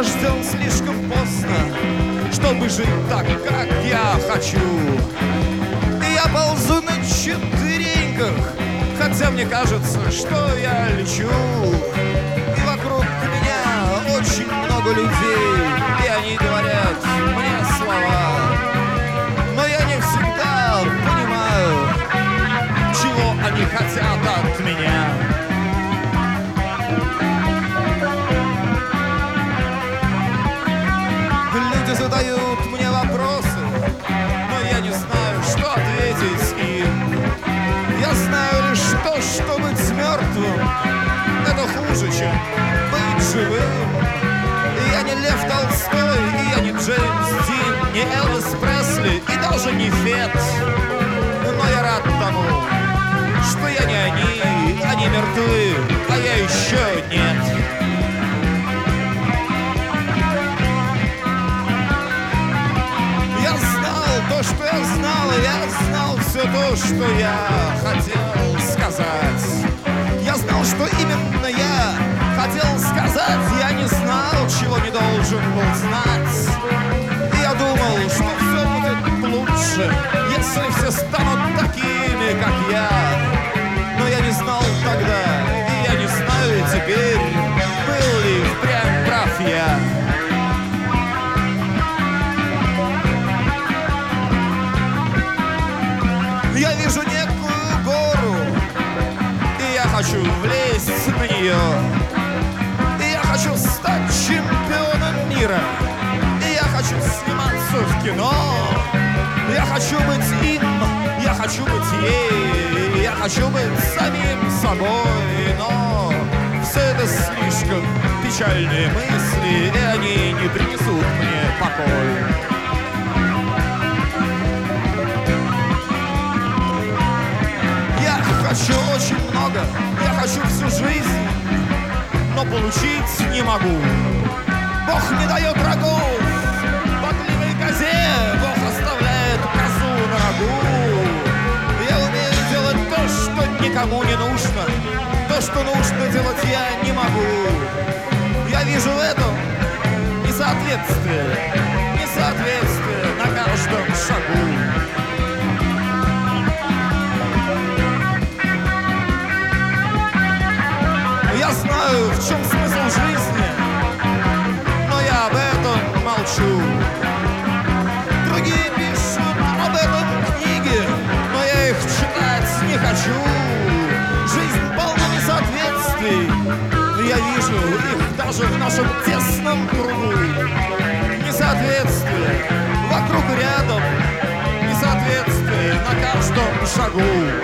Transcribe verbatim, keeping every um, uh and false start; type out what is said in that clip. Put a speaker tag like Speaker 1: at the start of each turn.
Speaker 1: рожден слишком поздно, чтобы жить так, как я хочу. И я ползу на четвереньках, хотя мне кажется, что я лечу. И вокруг меня очень много людей, и они говорят мне слова. Но я не всегда понимаю, чего они хотят от меня. Люди задают мне вопросы, но я не знаю, что ответить им. Я знаю лишь то, что быть мертвым — это хуже, чем быть живым. И я не Лев Толстой, и я не Джеймс Дин, не Элвис Пресли и даже не Фет. Но я рад тому, что я не они, они мертвы, а я еще нет. То, что я знал, я знал все то, что я хотел сказать. Я знал, что именно я хотел сказать. Я не знал, чего не должен был знать. И я думал, что все будет лучше, если все станут такими, как я. Но я не знал тогда, и я не знаю теперь, был ли впрямь прав я. Я вижу некую гору, и я хочу влезть на нее. И я хочу стать чемпионом мира. И я хочу сниматься в кино. Я хочу быть им, я хочу быть ей. Я хочу быть самим собой. Но все это слишком печальные мысли, и они не принесут мне покоя. Я хочу очень много, я хочу всю жизнь, но получить не могу. Бог не дает рогов, бодливой козе Бог оставляет козу на рогу. Я умею делать то, что никому не нужно, то, что нужно делать, я не могу. Я вижу в этом несоответствие, несоответствие на каждом шагу. Я знаю, в чем смысл жизни, но я об этом молчу. Другие пишут об этом книги, но я их читать не хочу. Жизнь полна несоответствий, я вижу их даже в нашем тесном кругу. Несоответствие вокруг и рядом, несоответствие на каждом шагу.